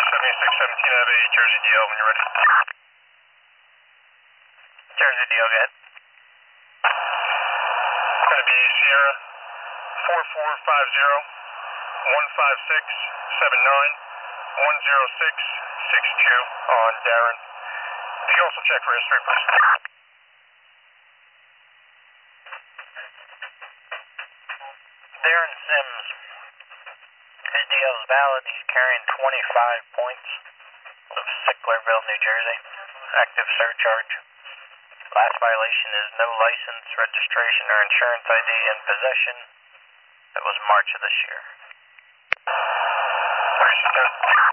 7617, I have a Jersey DL when you're ready. Jersey DL, go ahead. It's going to be Sierra 4450 15679 10662 on Darren. If you also check for history, please. Darren Sims. His DL is valid. He's carrying 25 points of Sicklerville, New Jersey. Active surcharge. Last violation is no license, registration, or insurance ID in possession. That was March of this year. 3610.